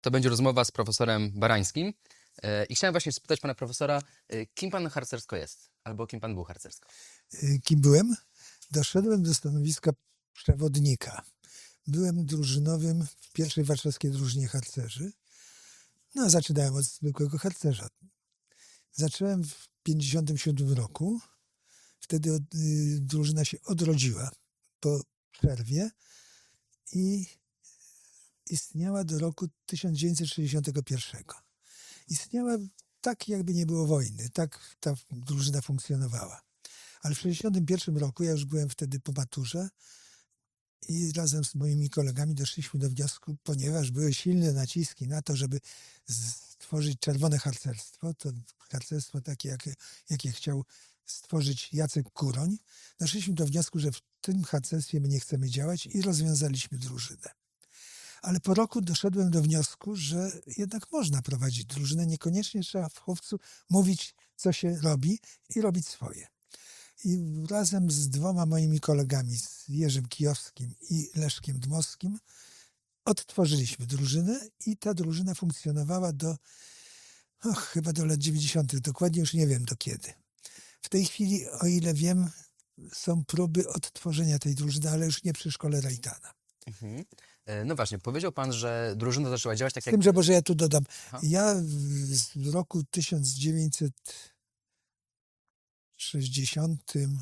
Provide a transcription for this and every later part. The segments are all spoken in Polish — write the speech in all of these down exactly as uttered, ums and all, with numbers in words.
To będzie rozmowa z profesorem Barańskim. I chciałem właśnie spytać pana profesora, kim pan harcersko jest? Albo kim pan był harcersko? Kim byłem? Doszedłem do stanowiska przewodnika. Byłem drużynowym w pierwszej warszawskiej drużynie harcerzy. No, a zaczynałem od zwykłego harcerza. Zacząłem w pięćdziesiątym siódmym roku. Wtedy od, y, drużyna się odrodziła po przerwie i istniała do roku tysiąc dziewięćset sześćdziesiątego pierwszego. Istniała tak, jakby nie było wojny. Tak ta drużyna funkcjonowała. Ale w sześćdziesiątym pierwszym roku, ja już byłem wtedy po maturze i razem z moimi kolegami doszliśmy do wniosku, ponieważ były silne naciski na to, żeby stworzyć czerwone harcerstwo, to harcerstwo takie, jakie, jakie chciał stworzyć Jacek Kuroń, doszliśmy do wniosku, że w tym harcerstwie my nie chcemy działać i rozwiązaliśmy drużynę. Ale po roku doszedłem do wniosku, że jednak można prowadzić drużynę, niekoniecznie trzeba w chówcu mówić, co się robi i robić swoje. I razem z dwoma moimi kolegami, z Jerzym Kijowskim i Leszkiem Dmowskim, odtworzyliśmy drużynę i ta drużyna funkcjonowała do, och, chyba do lat dziewięćdziesiątych. Dokładnie już nie wiem do kiedy. W tej chwili, o ile wiem, są próby odtworzenia tej drużyny, ale już nie przy szkole Rajtana. Mhm. No właśnie, powiedział pan, że drużyna zaczęła działać tak Z jak... tym, że może ja tu dodam. Aha. Ja w roku tysiąc dziewięćset sześćdziesiątym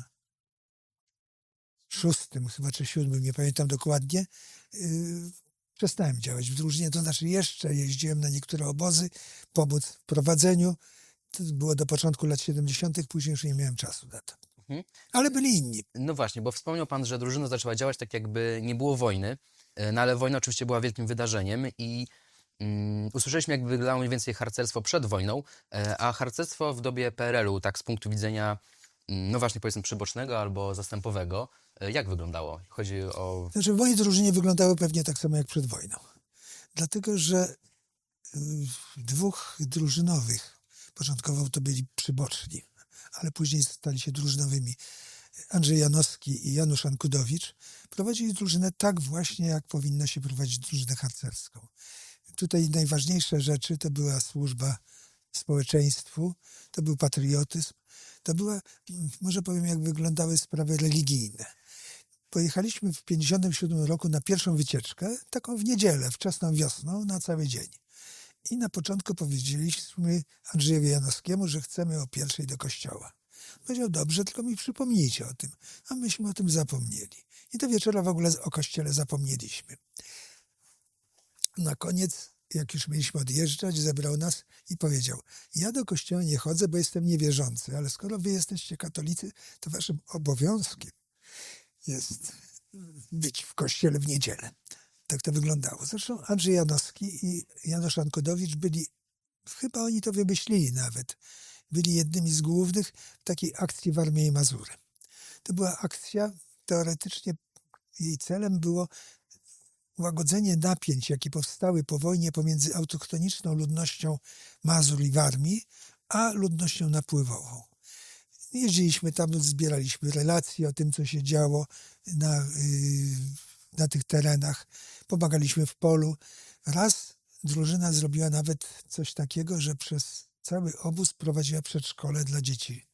szóstym chyba, czy siódmym, nie pamiętam dokładnie, yy, przestałem działać w drużynie. To znaczy jeszcze jeździłem na niektóre obozy, pomóc w prowadzeniu. To było do początku lat siedemdziesiątych, później już nie miałem czasu na to. Mhm. Ale byli inni. No właśnie, bo wspomniał pan, że drużyna zaczęła działać tak jakby nie było wojny, no ale wojna oczywiście była wielkim wydarzeniem i um, usłyszeliśmy, jak wyglądało mniej więcej harcerstwo przed wojną, a harcerstwo w dobie P R L-u, tak z punktu widzenia, no właśnie powiedzmy przybocznego albo zastępowego, jak wyglądało? Chodzi o... Znaczy, moje drużyny wyglądały pewnie tak samo jak przed wojną. Dlatego, że dwóch drużynowych, początkowo to byli przyboczni, ale później stali się drużynowymi, Andrzej Janowski i Janusz Ankudowicz, prowadzili drużynę tak właśnie, jak powinno się prowadzić drużynę harcerską. Tutaj najważniejsze rzeczy to była służba społeczeństwu, to był patriotyzm, to była, może powiem, jak wyglądały sprawy religijne. Pojechaliśmy w pięćdziesiątym siódmym roku na pierwszą wycieczkę, taką w niedzielę, wczesną wiosną, na cały dzień. I na początku powiedzieliśmy Andrzejowi Janowskiemu, że chcemy o pierwszej do kościoła. Powiedział, dobrze, tylko mi przypomnijcie o tym. A myśmy o tym zapomnieli. I do wieczora w ogóle o kościele zapomnieliśmy. Na koniec, jak już mieliśmy odjeżdżać, zebrał nas i powiedział, ja do kościoła nie chodzę, bo jestem niewierzący, ale skoro wy jesteście katolicy, to waszym obowiązkiem jest być w kościele w niedzielę. Tak to wyglądało. Zresztą Andrzej Janowski i Janusz Ankudowicz byli, chyba oni to wymyślili nawet, byli jednymi z głównych w takiej akcji w Armii i Mazury. To była akcja, teoretycznie jej celem było łagodzenie napięć, jakie powstały po wojnie pomiędzy autochtoniczną ludnością Mazur i Warmii, a ludnością napływową. Jeździliśmy tam, zbieraliśmy relacje o tym, co się działo na, yy, na tych terenach. Pomagaliśmy w polu. Raz drużyna zrobiła nawet coś takiego, że przez cały obóz prowadziła przedszkole dla dzieci.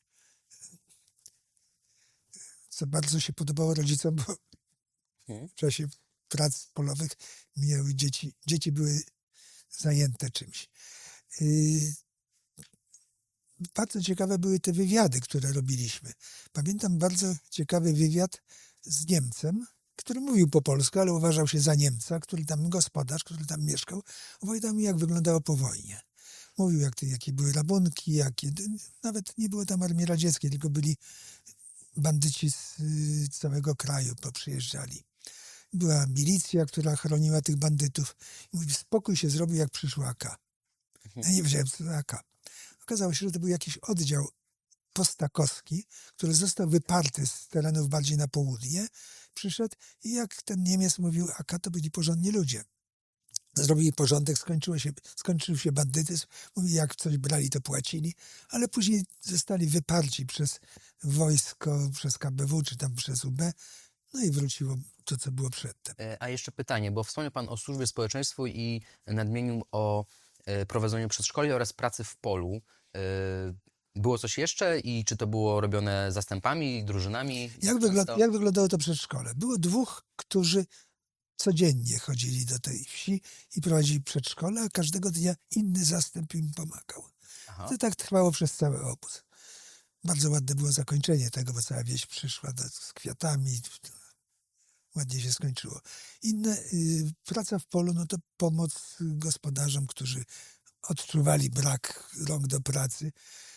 Co bardzo się podobało rodzicom, bo w czasie prac polowych miały dzieci, dzieci były zajęte czymś. Yy, Bardzo ciekawe były te wywiady, które robiliśmy. Pamiętam bardzo ciekawy wywiad z Niemcem, który mówił po polsku, ale uważał się za Niemca, który tam gospodarz, który tam mieszkał, opowiadał mi, jak wyglądało po wojnie. Mówił, jak, jakie były rabunki, jakie... Nawet nie było tam armii radzieckiej, tylko byli bandyci z y, całego kraju, poprzyjeżdżali. Była milicja, która chroniła tych bandytów. I mówi, spokój się zrobił, jak przyszła A K. Ja nie wiedziałem, co to A K. Okazało się, że to był jakiś oddział postakowski, który został wyparty z terenów bardziej na południe. Przyszedł i jak ten Niemiec mówił A K, to byli porządni ludzie. Zrobili porządek, skończyło się, skończył się bandytyzm. Mówi, jak coś brali, to płacili, ale później zostali wyparci przez wojsko, przez K B W, czy tam przez U B. No i wróciło to, co było przedtem. E, A jeszcze pytanie, bo wspomniał pan o służbie społeczeństwu i nadmienił o e, prowadzeniu przedszkoli oraz pracy w polu. E, Było coś jeszcze i czy to było robione zastępami, drużynami? Jak, często? wygl- jak wyglądało to przedszkole? Było dwóch, którzy codziennie chodzili do tej wsi i prowadzili przedszkole, a każdego dnia inny zastęp im pomagał. Aha. To tak trwało przez cały obóz. Bardzo ładne było zakończenie tego, bo cała wieś przyszła do, z kwiatami. Ładnie się skończyło. Inne, y, praca w polu, no to pomoc gospodarzom, którzy odczuwali brak rąk do pracy.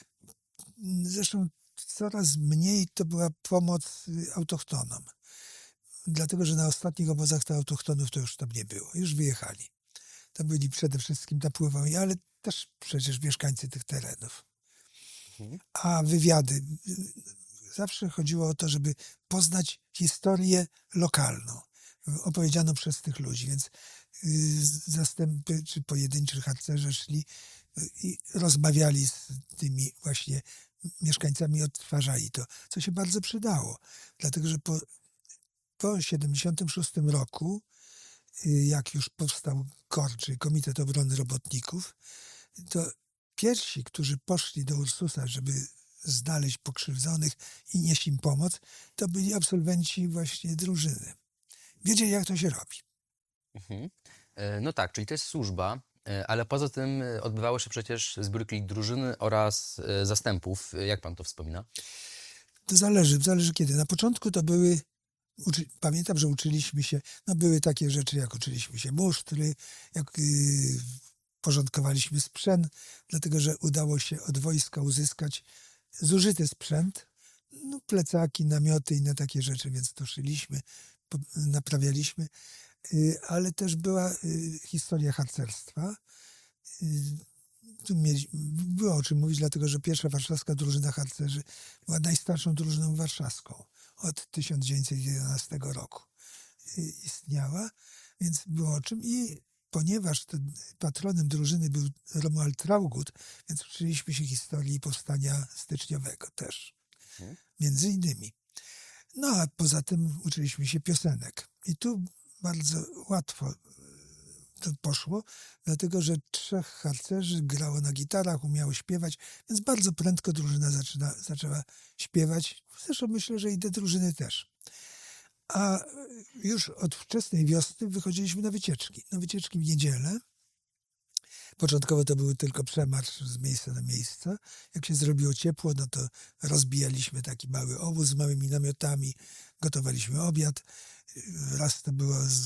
Zresztą coraz mniej to była pomoc y, autochtonom. Dlatego, że na ostatnich obozach to autochtonów to już tam nie było. Już wyjechali. To byli przede wszystkim napływowi, ale też przecież mieszkańcy tych terenów. Mhm. A wywiady. Zawsze chodziło o to, żeby poznać historię lokalną, opowiedzianą przez tych ludzi. Więc y, zastępy czy pojedynczy harcerze szli y, i rozmawiali z tymi właśnie mieszkańcami, odtwarzali to, co się bardzo przydało. Dlatego, że po, po siedemdziesiątym szóstym roku, y, jak już powstał KOR, czyli Komitet Obrony Robotników, to pierwsi, którzy poszli do Ursusa, żeby znaleźć pokrzywdzonych i nieść im pomoc, to byli absolwenci właśnie drużyny. Wiedzieli, jak to się robi. Mhm. E, No tak, czyli to jest służba, e, ale poza tym e, odbywały się przecież zbiórki drużyny oraz e, zastępów. E, Jak pan to wspomina? To zależy, zależy kiedy. Na początku to były, uczy, pamiętam, że uczyliśmy się, no były takie rzeczy, jak uczyliśmy się musztry, jak yy, porządkowaliśmy sprzęt, dlatego, że udało się od wojska uzyskać zużyty sprzęt, no plecaki, namioty i inne takie rzeczy, więc to szyliśmy, po- naprawialiśmy, yy, ale też była yy, historia harcerstwa. Yy, Tu mieli, było o czym mówić, dlatego że pierwsza warszawska drużyna harcerzy była najstarszą drużyną warszawską. Od tysiąc dziewięćset jedenastego roku y, istniała, więc było o czym. I ponieważ to patronem drużyny był Romuald Traugud, więc uczyliśmy się historii powstania styczniowego też. Mhm. Między innymi. No a poza tym uczyliśmy się piosenek. I tu bardzo łatwo to poszło, dlatego że trzech harcerzy grało na gitarach, umiało śpiewać, więc bardzo prędko drużyna zaczyna, zaczęła śpiewać. Zresztą myślę, że i te drużyny też. A już od wczesnej wiosny wychodziliśmy na wycieczki. Na wycieczki w niedzielę. Początkowo to były tylko przemarsz z miejsca na miejsce. Jak się zrobiło ciepło, no to rozbijaliśmy taki mały obóz z małymi namiotami, gotowaliśmy obiad. Raz to było z,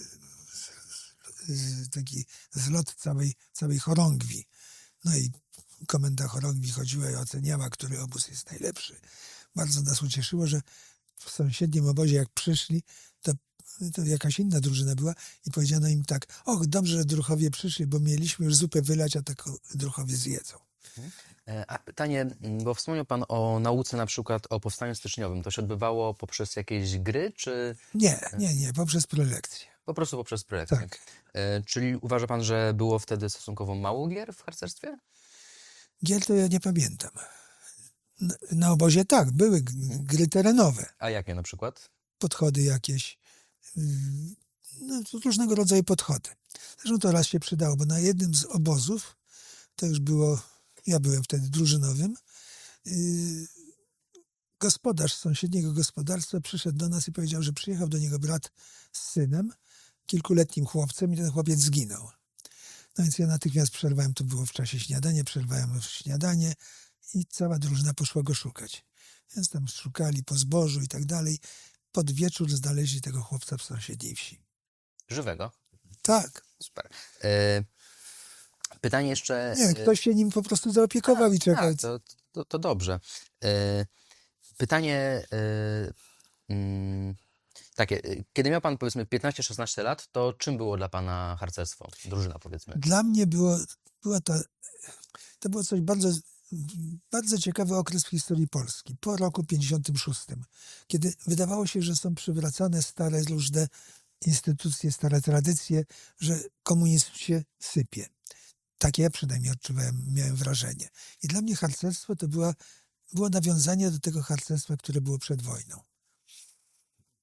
z, taki zlot całej, całej chorągwi. No i komenda chorągwi chodziła i oceniała, który obóz jest najlepszy. Bardzo nas ucieszyło, że w sąsiednim obozie jak przyszli, to, to jakaś inna drużyna była i powiedziano im tak: och, dobrze, że druchowie przyszli, bo mieliśmy już zupę wylać, a tak druchowie zjedzą. E, A pytanie, m, bo wspomniał pan o nauce na przykład o powstaniu styczniowym. To się odbywało poprzez jakieś gry, czy Nie, nie, nie, poprzez prelekcję. po prostu poprzez prelekcje? Tak. E, Czyli uważa pan, że było wtedy stosunkowo mało gier w harcerstwie? Gier to ja nie pamiętam. Na, na obozie tak, były g- gry terenowe, A jakie na przykład? podchody jakieś, yy, no, różnego rodzaju podchody. Zresztą to raz się przydało, bo na jednym z obozów, to już było, ja byłem wtedy drużynowym, yy, gospodarz z sąsiedniego gospodarstwa przyszedł do nas i powiedział, że przyjechał do niego brat z synem, kilkuletnim chłopcem, i ten chłopiec zginął. No więc ja natychmiast przerwałem, to było w czasie śniadania, przerwałem śniadanie i cała drużyna poszła go szukać. Więc tam szukali po zbożu i tak dalej. Pod wieczór znaleźli tego chłopca w sąsiedniej wsi. Żywego? Tak. Super. E, Pytanie jeszcze... Nie, e, ktoś się nim po prostu zaopiekował i czekał. Tak, to, to, to dobrze. E, Pytanie e, mm, takie, e, kiedy miał pan powiedzmy piętnaście szesnaście lat, to czym było dla pana harcerstwo? Drużyna powiedzmy. Dla mnie było, była to, to było coś bardzo, bardzo ciekawy okres w historii Polski. Po roku pięćdziesiątym szóstym, kiedy wydawało się, że są przywracane stare różne instytucje, stare tradycje, że komunizm się sypie. Takie ja przynajmniej odczuwałem, miałem wrażenie. I dla mnie harcerstwo to była, było nawiązanie do tego harcerstwa, które było przed wojną.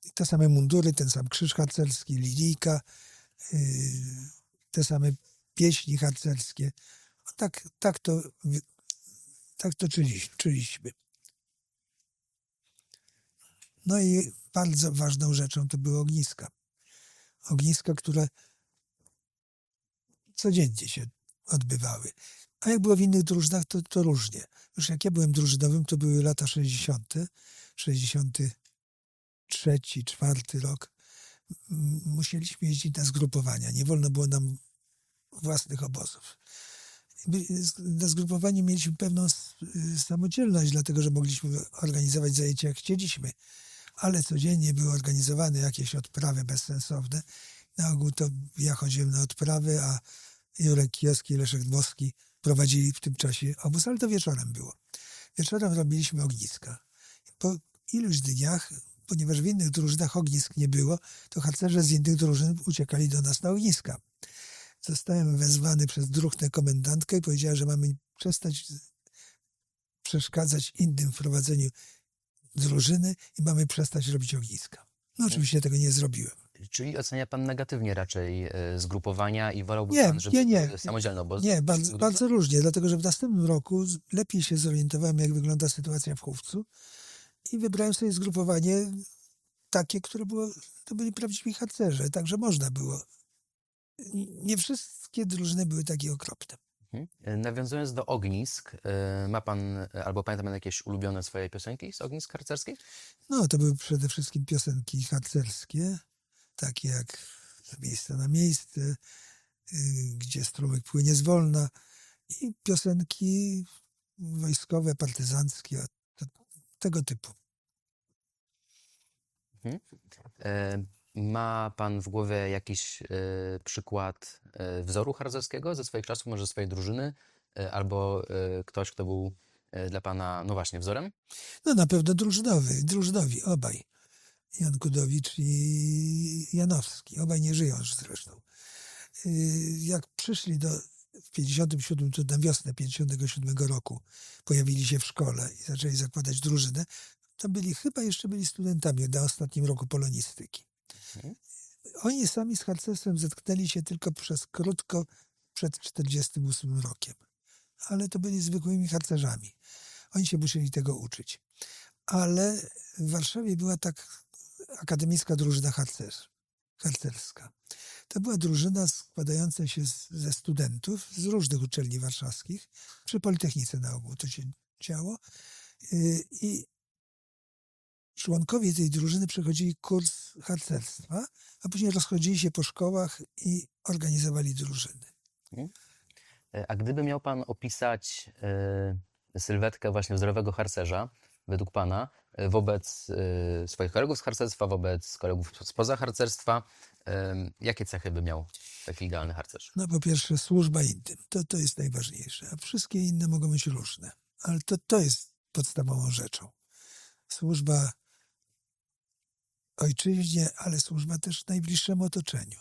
te same mundury, ten sam krzyż harcerski, linijka, yy, te same pieśni harcerskie. Tak, tak to, tak to czyliśmy, czyliśmy. No i bardzo ważną rzeczą to były ogniska. Ogniska, które codziennie się odbywały. A jak było w innych drużynach, to, to różnie. Już jak ja byłem drużynowym, to były lata sześćdziesiąte, sześćdziesiąty trzeci, czwarty rok. Musieliśmy jeździć na zgrupowania. Nie wolno było nam własnych obozów. Na zgrupowaniu mieliśmy pewną samodzielność, dlatego że mogliśmy organizować zajęcia jak chcieliśmy, ale codziennie były organizowane jakieś odprawy bezsensowne. Na ogół to ja chodziłem na odprawy, a Jurek Kijowski i Leszek Dmowski prowadzili w tym czasie obóz, ale to wieczorem było. Wieczorem robiliśmy ogniska. Po iluś dniach, ponieważ w innych drużynach ognisk nie było, to harcerze z innych drużyn uciekali do nas na ogniska. Zostałem wezwany przez druhny komendantkę i powiedziała, że mamy przestać przeszkadzać innym w prowadzeniu drużyny i mamy przestać robić ogniska. No oczywiście tego nie zrobiłem. Czyli ocenia pan negatywnie raczej y, zgrupowania i wolałby Nie, pan, żeby nie, nie. były samodzielne obozy? Nie, bardzo, bardzo różnie, dlatego że w następnym roku lepiej się zorientowałem, jak wygląda sytuacja w Chówcu i wybrałem sobie zgrupowanie takie, które było, to byli prawdziwi harcerze, także można było. Nie wszystkie drużyny były takie okropne. Mhm. Nawiązując do ognisk, y, ma pan, albo pamięta pan jakieś ulubione swoje piosenki z ognisk harcerskich? No, to były przede wszystkim piosenki harcerskie, takie jak Miejsce na miejsce, y, Gdzie strumyk płynie zwolna i piosenki wojskowe, partyzanckie, to, tego typu. Mhm. Y, ma pan w głowie jakiś y, przykład y, wzoru harcerskiego ze swoich czasów, może ze swojej drużyny, y, albo y, ktoś, kto był y, dla pana, no właśnie, wzorem? No na pewno drużynowy, drużynowi, obaj. Jan Kudowicz i Janowski. Obaj nie żyją już zresztą. Jak przyszli do, w pięćdziesiątym siódmym, to na wiosnę pięćdziesiątego siódmego roku pojawili się w szkole i zaczęli zakładać drużynę, to byli, chyba jeszcze byli studentami na ostatnim roku polonistyki. Mhm. Oni sami z harcerstwem zetknęli się tylko przez krótko przed czterdziestym ósmym rokiem. Ale to byli zwykłymi harcerzami. Oni się musieli tego uczyć. Ale w Warszawie była tak akademicka drużyna harcerz, harcerska. To była drużyna składająca się z, ze studentów z różnych uczelni warszawskich. Przy Politechnice na ogół to się działo. Yy, I członkowie tej drużyny przechodzili kurs harcerstwa, a później rozchodzili się po szkołach i organizowali drużyny. A gdyby miał pan opisać y, sylwetkę właśnie wzorowego harcerza, według pana, y, wobec y, swoich kolegów z harcerstwa, wobec kolegów spoza harcerstwa, y, jakie cechy by miał taki idealny harcerz? No po pierwsze służba innym, to, to jest najważniejsze, a wszystkie inne mogą być różne, ale to, to jest podstawową rzeczą. Służba ojczyźnie, ale służba też najbliższemu otoczeniu.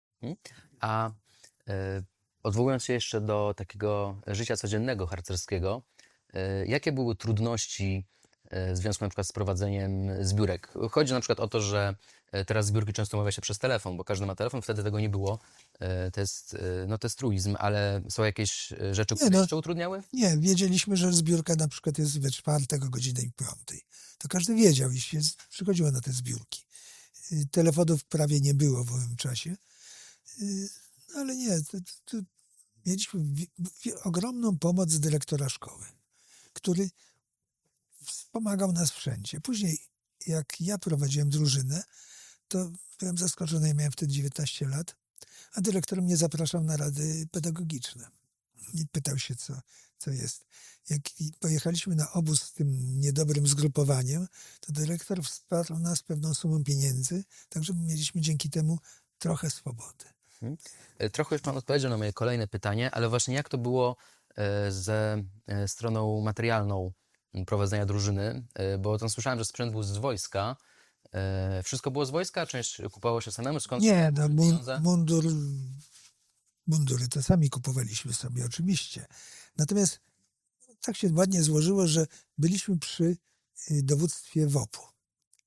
A y, odwołując się jeszcze do takiego życia codziennego harcerskiego, y, jakie były trudności y, w związku na przykład z prowadzeniem zbiórek? Chodzi na przykład o to, że y, teraz zbiórki często umawia się przez telefon, bo każdy ma telefon, wtedy tego nie było. Y, to jest, y, no to jest truizm, ale są jakieś y, rzeczy, które Nie, no, jeszcze utrudniały? Nie, wiedzieliśmy, że zbiórka na przykład jest we czwartek o godzinie piątej. To każdy wiedział i się przychodziło na te zbiórki. Y, Telefonów prawie nie było w owym czasie. Y, Ale nie, to, to mieliśmy wi- wi- ogromną pomoc dyrektora szkoły, który wspomagał nas wszędzie. Później, jak ja prowadziłem drużynę, to byłem zaskoczony, ja miałem wtedy dziewiętnaście lat, a dyrektor mnie zapraszał na rady pedagogiczne. I pytał się, co, co jest. Jak pojechaliśmy na obóz z tym niedobrym zgrupowaniem, to dyrektor wsparł nas pewną sumą pieniędzy, także mieliśmy dzięki temu trochę swobody. Hmm. Trochę już pan odpowiedział na moje kolejne pytanie, ale właśnie jak to było e, ze e, stroną materialną prowadzenia drużyny? E, bo tam słyszałem, że sprzęt był z wojska. E, wszystko było z wojska? Część kupowało się samemu? Skąd Nie, no, mun, pieniądze? mundur, mundury to sami kupowaliśmy sobie, oczywiście. Natomiast tak się ładnie złożyło, że byliśmy przy y, dowództwie W O P-u.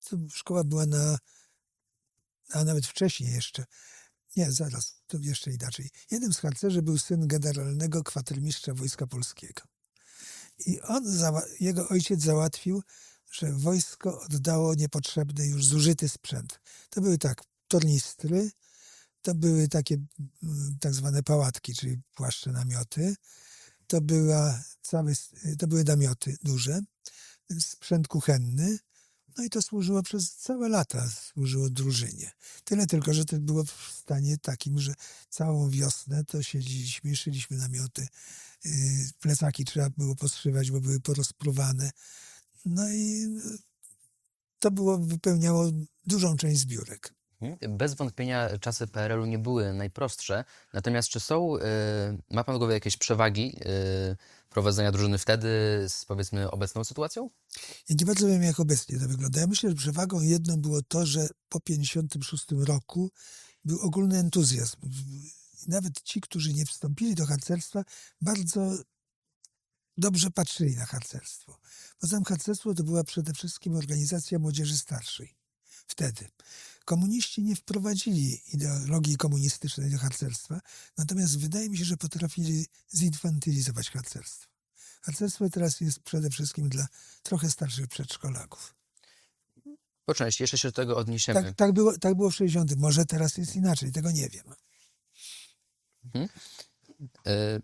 to szkoła była na, a nawet wcześniej jeszcze. Nie, zaraz, to jeszcze inaczej. Jednym z harcerzy był syn generalnego kwatermistrza Wojska Polskiego. I on, jego ojciec załatwił, że wojsko oddało niepotrzebny, już zużyty sprzęt. To były tak, tornistry, to były takie tak zwane pałatki, czyli płaszcze, namioty. To, była całe, to były namioty duże, sprzęt kuchenny. No i to służyło przez całe lata, służyło drużynie. Tyle tylko, że to było w stanie takim, że całą wiosnę to siedzieliśmy, szyliśmy namioty. Plecaki trzeba było poszywać, bo były porozpruwane. No i to było, wypełniało dużą część zbiórek. Bez wątpienia czasy P R L u nie były najprostsze, natomiast czy są, y, ma pan w głowie jakieś przewagi y, prowadzenia drużyny wtedy z, powiedzmy, obecną sytuacją? Ja nie bardzo wiem, jak obecnie to wygląda. Ja myślę, że przewagą jedną było to, że po pięćdziesiątym szóstym roku był ogólny entuzjazm. Nawet ci, którzy nie wstąpili do harcerstwa, bardzo dobrze patrzyli na harcerstwo. Poza tym harcerstwo to była przede wszystkim organizacja młodzieży starszej. Wtedy. Komuniści nie wprowadzili ideologii komunistycznej do harcerstwa, natomiast wydaje mi się, że potrafili zinfantylizować harcerstwo. Harcerstwo teraz jest przede wszystkim dla trochę starszych przedszkolaków. Po części, jeszcze się do tego odniesiemy. Tak, tak, było, tak było w sześćdziesiątym. Może teraz jest inaczej, tego nie wiem. Mhm. Y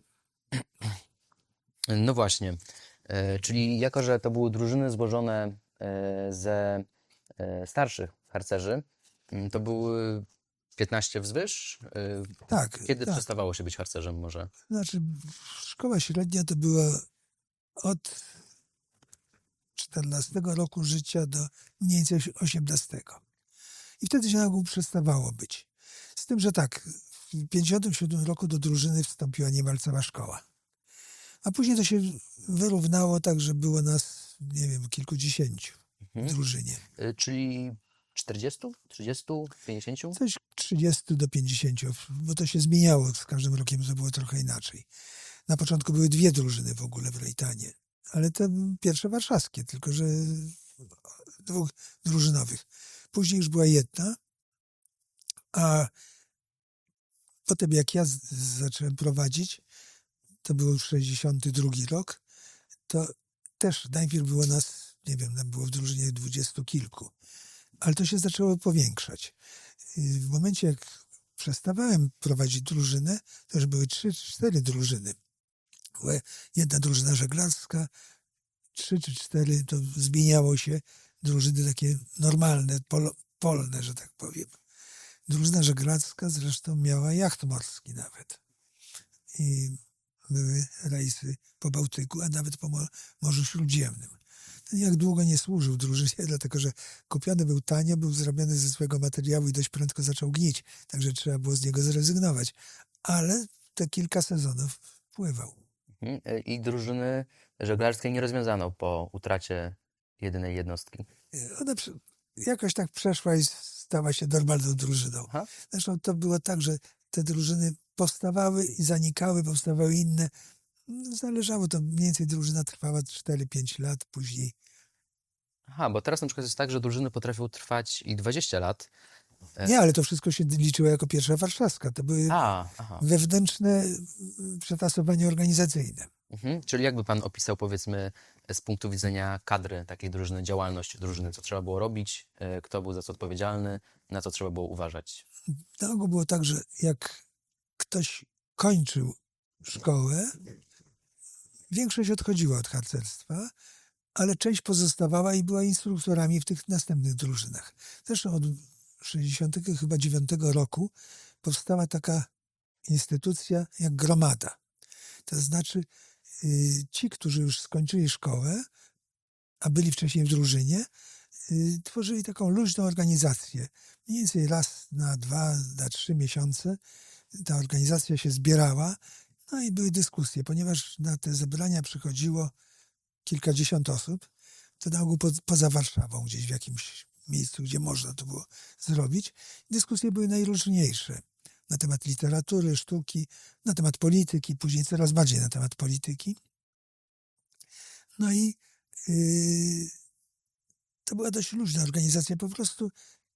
no właśnie, y czyli jako, że to były drużyny złożone y ze y starszych harcerzy, y to były piętnaście wzwyż? Y Tak. Kiedy tak. przestawało się być harcerzem może? Znaczy, szkoła średnia to była od czternastego roku życia do mniej więcej osiemnastego. I wtedy się na ogół przestawało być. Z tym, że tak, w pięćdziesiątym siódmym roku do drużyny wstąpiła niemal cała szkoła. A później to się wyrównało tak, że było nas, nie wiem, kilkudziesięciu Mhm. w drużynie. Y czyli czterdziestu, trzydziestu, pięćdziesięciu? Coś trzydziestu do pięćdziesięciu, bo to się zmieniało z każdym rokiem, to było trochę inaczej. Na początku były dwie drużyny w ogóle w Rejtanie, ale te pierwsze warszawskie, tylko że dwóch drużynowych. Później już była jedna, a potem jak ja z- zacząłem prowadzić, to był sześćdziesiąty drugi rok, to też najpierw było nas, nie wiem, tam było w drużynie dwudziestu kilku, ale to się zaczęło powiększać. I w momencie, jak przestawałem prowadzić drużynę, to już były trzy, cztery drużyny. Była jedna drużyna żeglarska, trzy czy cztery, to zmieniało się, drużyny takie normalne, pol, polne, że tak powiem. Drużyna żeglarska zresztą miała jacht morski nawet. I były rejsy po Bałtyku, a nawet po Morzu Śródziemnym. Ten jak długo nie służył drużynie, dlatego że kupiony był tanio, był zrobiony ze złego materiału i dość prędko zaczął gnić, także trzeba było z niego zrezygnować. Ale te kilka sezonów pływał. Mhm. I drużyny żeglarskiej nie rozwiązano po utracie jedynej jednostki. Ona prze- jakoś tak przeszła i stała się normalną drużyną. Aha. Zresztą to było tak, że te drużyny powstawały i zanikały, powstawały inne. Zależało to, mniej więcej drużyna trwała cztery pięć lat, później. Aha, bo teraz na przykład jest tak, że drużyny potrafią trwać i dwadzieścia lat. E, Nie, ale to wszystko się liczyło jako pierwsza warszawska. To były A, aha. wewnętrzne mm, przetasowania organizacyjne. Mhm. Czyli jakby pan opisał, powiedzmy, z punktu widzenia kadry takiej drużyny, działalność drużyny, co trzeba było robić, e, kto był za co odpowiedzialny, na co trzeba było uważać. Na ogół było tak, że jak ktoś kończył szkołę, większość odchodziła od harcerstwa, ale część pozostawała i była instruktorami w tych następnych drużynach. Zresztą od sześćdziesiątego chyba dziewiątego roku powstała taka instytucja jak gromada. To znaczy y, ci, którzy już skończyli szkołę, a byli wcześniej w drużynie, y, tworzyli taką luźną organizację. Mniej więcej raz na dwa, na trzy miesiące ta organizacja się zbierała, no i były dyskusje. Ponieważ na te zebrania przychodziło kilkadziesiąt osób, to na ogół po, poza Warszawą, gdzieś w jakimś miejscu, gdzie można to było zrobić. Dyskusje były najróżniejsze na temat literatury, sztuki, na temat polityki, później coraz bardziej na temat polityki. No i yy, to była dość luźna organizacja. Po prostu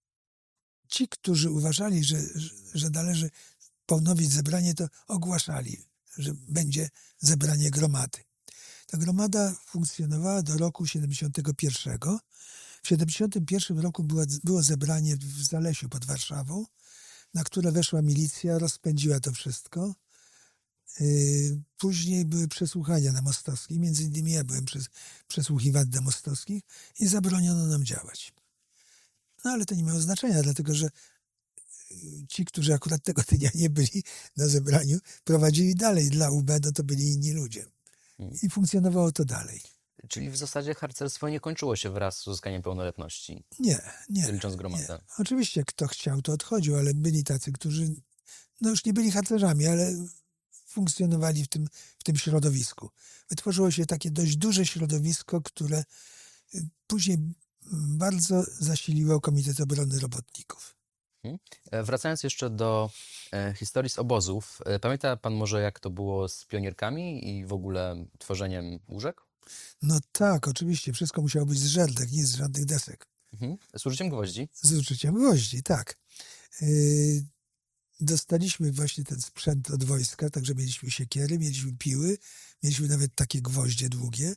ci, którzy uważali, że, że, że należy ponowić zebranie, to ogłaszali, że będzie zebranie gromady. Ta gromada funkcjonowała do roku siedemdziesiątego pierwszego. W siedemdziesiątym pierwszym roku była, było zebranie w Zalesiu pod Warszawą, na które weszła milicja, rozpędziła to wszystko. Yy, później były przesłuchania na Mostowskiej, między innymi ja byłem przez, przesłuchiwany na Mostowskich i zabroniono nam działać. No ale to nie miało znaczenia, dlatego że ci, którzy akurat tego dnia nie byli na zebraniu, prowadzili dalej. Dla U B no to byli inni ludzie. I funkcjonowało to dalej. Czyli w zasadzie harcerstwo nie kończyło się wraz z uzyskaniem pełnoletności, Nie, nie. licząc gromadę. Nie. Oczywiście kto chciał, to odchodził, ale byli tacy, którzy no już nie byli harcerzami, ale funkcjonowali w tym, w tym środowisku. Wytworzyło się takie dość duże środowisko, które później bardzo zasiliło Komitet Obrony Robotników. Hmm. Wracając jeszcze do e, historii z obozów, e, pamięta pan może, jak to było z pionierkami i w ogóle tworzeniem łóżek? No tak, oczywiście. Wszystko musiało być z żeldek, nie z żadnych desek. Mhm. Z użyciem gwoździ? Z użyciem gwoździ, tak. Yy, dostaliśmy właśnie ten sprzęt od wojska, także mieliśmy siekiery, mieliśmy piły, mieliśmy nawet takie gwoździe długie.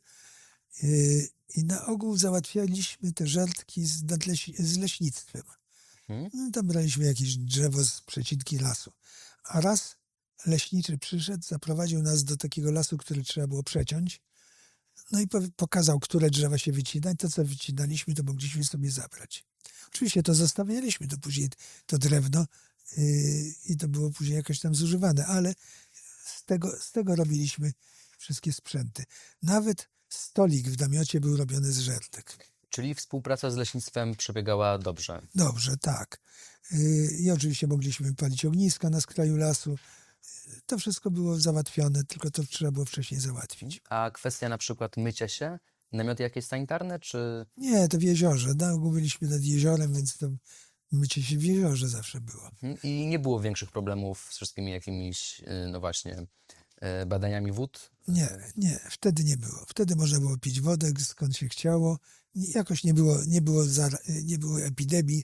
Yy, I na ogół załatwialiśmy te żeldki z, nadleś- z leśnictwem. Mhm. No, tam braliśmy jakieś drzewo z przecinki lasu. A raz leśniczy przyszedł, zaprowadził nas do takiego lasu, który trzeba było przeciąć. No i pokazał, które drzewa się wycina. I to, co wycinaliśmy, to mogliśmy sobie zabrać. Oczywiście to zostawialiśmy, to później to drewno yy, i to było później jakoś tam zużywane, ale z tego, z tego robiliśmy wszystkie sprzęty. Nawet stolik w namiocie był robiony z żeldek. Czyli współpraca z leśnictwem przebiegała dobrze. Dobrze, tak. Yy, I oczywiście mogliśmy palić ogniska na skraju lasu. To wszystko było załatwione, tylko to trzeba było wcześniej załatwić. A kwestia na przykład mycia się? Namioty jakieś sanitarne, czy... Nie, to w jeziorze. Na ogół byliśmy nad jeziorem, więc to mycie się w jeziorze zawsze było. Mhm. I nie było większych problemów z wszystkimi jakimiś, y, no właśnie, y, badaniami wód? Nie, nie, wtedy nie było. Wtedy można było pić wodę, skąd się chciało. Jakoś nie było, nie było, zara- nie było epidemii.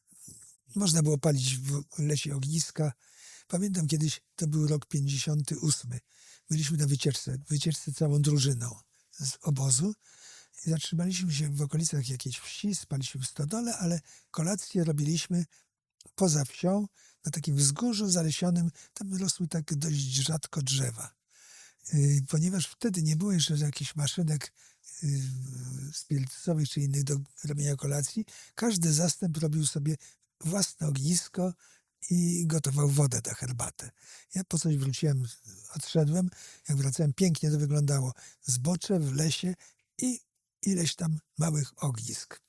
Można było palić w lesie ogniska. Pamiętam kiedyś, to był rok pięćdziesiąty ósmy. Byliśmy na wycieczce, wycieczce całą drużyną z obozu. I zatrzymaliśmy się w okolicach jakiejś wsi, spaliśmy w stodole, ale kolację robiliśmy poza wsią, na takim wzgórzu zalesionym. Tam rosły tak dość rzadko drzewa. Yy, ponieważ wtedy nie było jeszcze jakichś maszynek yy, spirytusowych czy innych do robienia kolacji, każdy zastęp robił sobie własne ognisko i gotował wodę na herbatę. Ja po coś wróciłem, odszedłem. Jak wracałem, pięknie to wyglądało. Zbocze w lesie i ileś tam małych ognisk.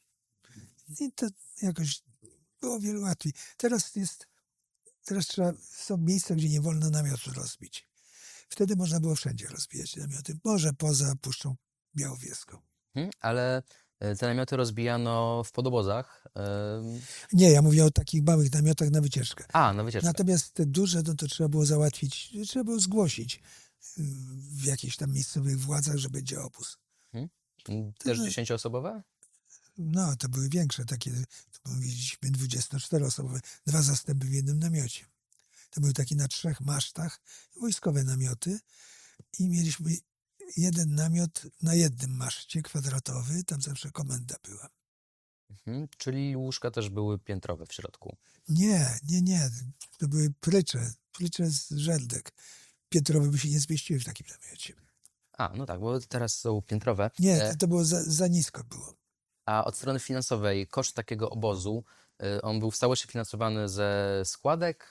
I to jakoś było o wiele łatwiej. Teraz jest, teraz trzeba, są miejsca, gdzie nie wolno namiotu rozbić. Wtedy można było wszędzie rozbijać namioty. Może poza Puszczą Białowieską. Mhm. Ale y, te namioty rozbijano w podobozach? y, Nie, ja mówię o takich małych namiotach na wycieczkę. A, na wycieczkę. Natomiast te duże, no to trzeba było załatwić, trzeba było zgłosić y, w jakichś tam miejscowych władzach, że będzie obóz. Mhm. Też dziesięcioosobowe? No, to były większe, takie, to mówiliśmy dwudziestoczteroosobowe, dwa zastępy w jednym namiocie. To były takie na trzech masztach, wojskowe namioty i mieliśmy jeden namiot na jednym maszcie kwadratowy, tam zawsze komenda była. Mhm. Czyli łóżka też były piętrowe w środku? Nie, nie, nie, to były prycze, prycze z żeldek. Piętrowe by się nie zmieściły w takim namiocie. A, no tak, bo teraz są piętrowe. Nie, E, to, to było za, za nisko było. A od strony finansowej koszt takiego obozu, y, on był w całości finansowany ze składek?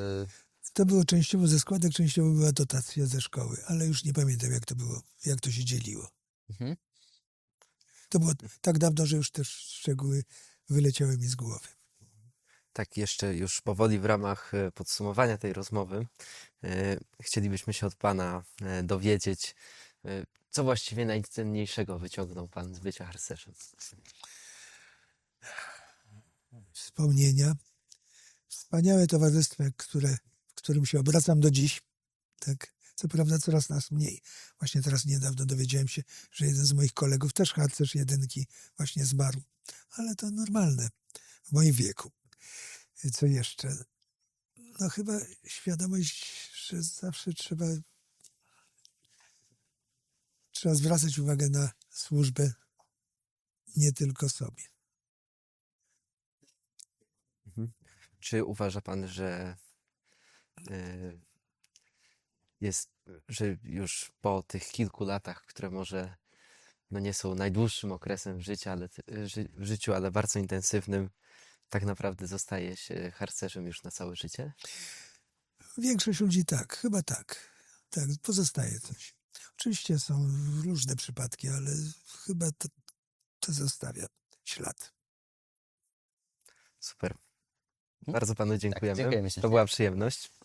y, To było częściowo ze składek, częściowo była dotacja ze szkoły, ale już nie pamiętam, jak to było, jak to się dzieliło. Mhm. To było tak dawno, że już też szczegóły wyleciały mi z głowy. Tak, jeszcze już powoli w ramach e, podsumowania tej rozmowy e, chcielibyśmy się od Pana e, dowiedzieć, e, co właściwie najcenniejszego wyciągnął Pan z bycia harcerzem. Wspomnienia. Wspaniałe towarzystwo, które, w którym się obracam do dziś. Tak, Co prawda coraz nas mniej. Właśnie teraz niedawno dowiedziałem się, że jeden z moich kolegów, też harcerz jedynki, właśnie zmarł. Ale to normalne w moim wieku. Co jeszcze? No chyba świadomość, że zawsze trzeba, trzeba zwracać uwagę na służbę nie tylko sobie. Mhm. Czy uważa pan, że y, jest, że już po tych kilku latach, które może no nie są najdłuższym okresem życia, ale, te- ży, w życiu, ale bardzo intensywnym, tak naprawdę zostaje się harcerzem już na całe życie? Większość ludzi tak, chyba tak. Tak, pozostaje coś. Oczywiście są różne przypadki, ale chyba to, to zostawia ślad. Super. Bardzo panu dziękujemy. dziękujemy ślicznie. To była przyjemność.